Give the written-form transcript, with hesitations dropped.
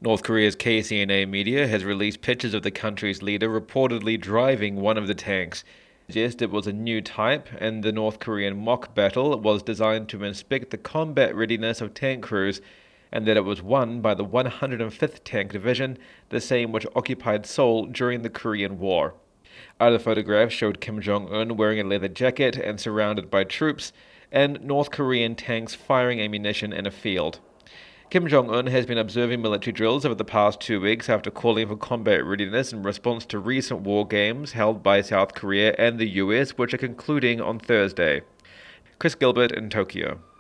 North Korea's KCNA media has released pictures of the country's leader reportedly driving one of the tanks. It suggests it was a new type, and the North Korean mock battle was designed to inspect the combat readiness of tank crews, and that it was won by the 105th Tank Division, the same which occupied Seoul during the Korean War. Other photographs showed Kim Jong-un wearing a leather jacket and surrounded by troops, and North Korean tanks firing ammunition in a field. Kim Jong-un has been observing military drills over the past 2 weeks after calling for combat readiness in response to recent war games held by South Korea and the US, which are concluding on Thursday. Chris Gilbert in Tokyo.